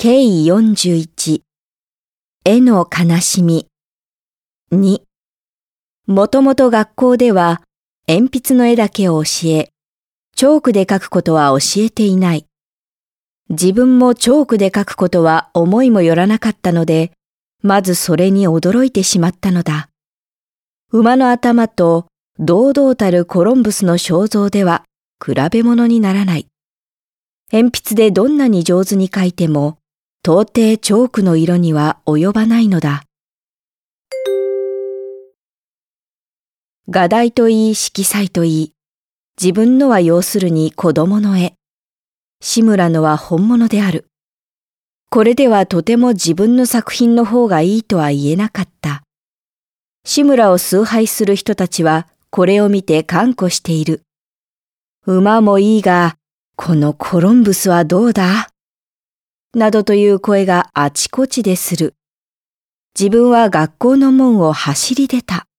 経緯41、絵の悲しみ。2、もともと学校では鉛筆の絵だけを教え、チョークで描くことは教えていない。自分もチョークで描くことは思いもよらなかったので、まずそれに驚いてしまったのだ。馬の頭と堂々たるコロンブスの肖像では比べ物にならない。鉛筆でどんなに上手に描いても、到底チョークの色には及ばないのだ。画題といい色彩といい、自分のは要するに子供の絵。志村のは本物である。これではとても自分の作品の方がいいとは言えなかった。志村を崇拝する人たちはこれを見て看護している。馬もいいが、このコロンブスはどうだなどという声があちこちでする。自分は学校の門を走り出た。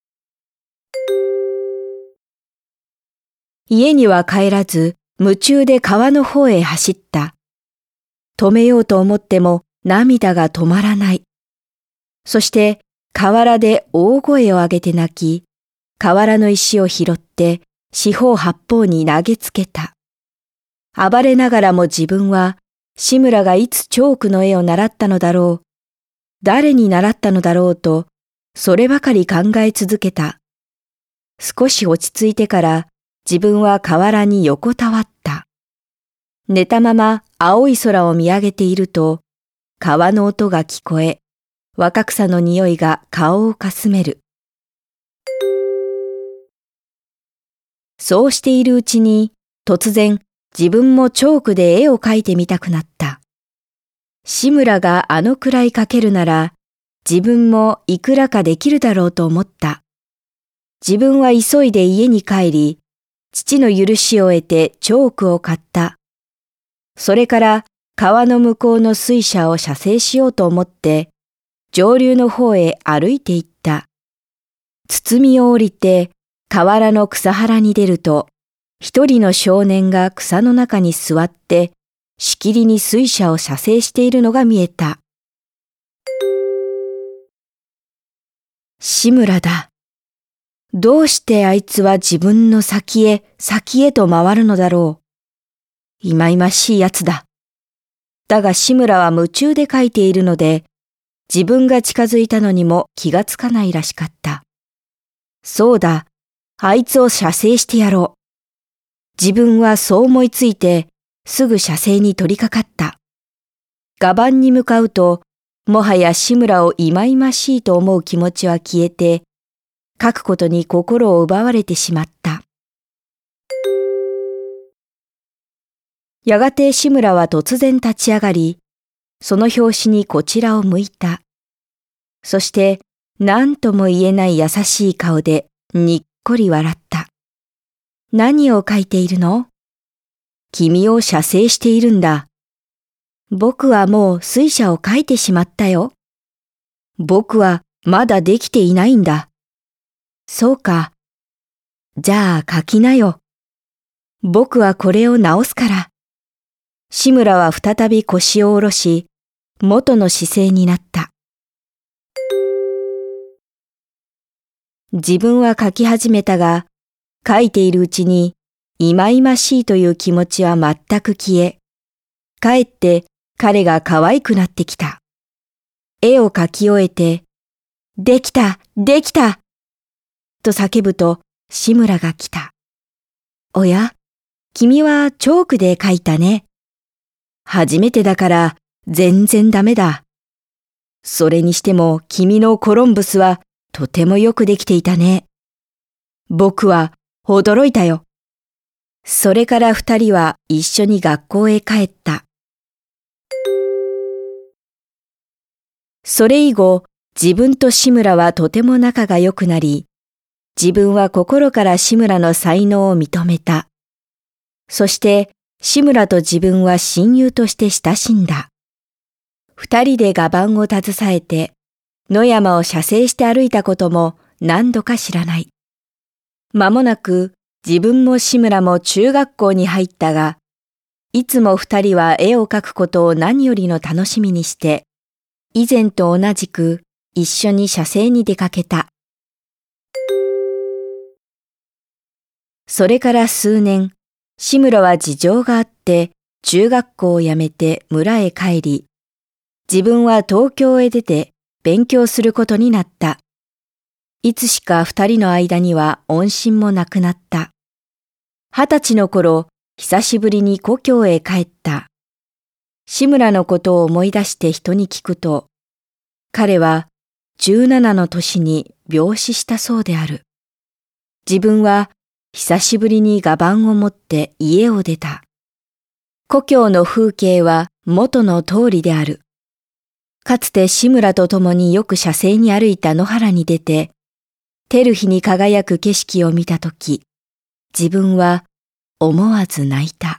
家には帰らず、夢中で川の方へ走った。止めようと思っても涙が止まらない。そして河原で大声を上げて泣き、河原の石を拾って四方八方に投げつけた。暴れながらも自分は志村がいつチョークの絵を習ったのだろう、誰に習ったのだろうと、そればかり考え続けた。少し落ち着いてから自分は河原に横たわった。寝たまま青い空を見上げていると、川の音が聞こえ、若草の匂いが顔をかすめる。そうしているうちに、突然自分もチョークで絵を描いてみたくなった。志村があのくらい描けるなら、自分もいくらかできるだろうと思った。自分は急いで家に帰り、父の許しを得てチョークを買った。それから川の向こうの水車を写生しようと思って、上流の方へ歩いて行った。堤みを降りて河原の草原に出ると、一人の少年が草の中に座って、しきりに水車を写生しているのが見えた。志村だ。どうしてあいつは自分の先へと回るのだろう。いまいましいやつだ。だが志村は夢中で描いているので、自分が近づいたのにも気がつかないらしかった。そうだ、あいつを写生してやろう。自分はそう思いついて、すぐ写生に取り掛かった。画板に向かうと、もはや志村をいまいましいと思う気持ちは消えて、描くことに心を奪われてしまった。やがて志村は突然立ち上がり、その拍子にこちらを向いた。そして何とも言えない優しい顔でにっこり笑った。何を描いているの？君を写生しているんだ。僕はもう水車を描いてしまったよ。僕はまだできていないんだ。そうか。じゃあ描きなよ。僕はこれを直すから。志村は再び腰を下ろし、元の姿勢になった。自分は描き始めたが、描いているうちに、いまいましいという気持ちは全く消え、かえって彼が可愛くなってきた。絵を描き終えて、できた、できたと叫ぶと志村が来た。おや、君はチョークで描いたね。初めてだから全然ダメだ。それにしても君のコロンブスはとてもよくできていたね。僕は驚いたよ。それから二人は一緒に学校へ帰った。それ以後、自分と志村はとても仲が良くなり、自分は心から志村の才能を認めた。そして志村と自分は親友として親しんだ。二人で画板を携えて、野山を写生して歩いたことも何度か知らない。間もなく自分も志村も中学校に入ったが、 いつも二人は絵を描くことを何よりの楽しみにして、以前と同じく一緒に写生に出かけた。それから数年、志村は事情があって中学校を辞めて村へ帰り、自分は東京へ出て勉強することになった。いつしか二人の間には音信もなくなった。20歳の頃、久しぶりに故郷へ帰った。志村のことを思い出して人に聞くと、彼は17の年に病死したそうである。自分は久しぶりに鞄板を持って家を出た。故郷の風景は元の通りである。かつて志村と共によく写生に歩いた野原に出て、照る日に輝く景色を見たとき、自分は思わず泣いた。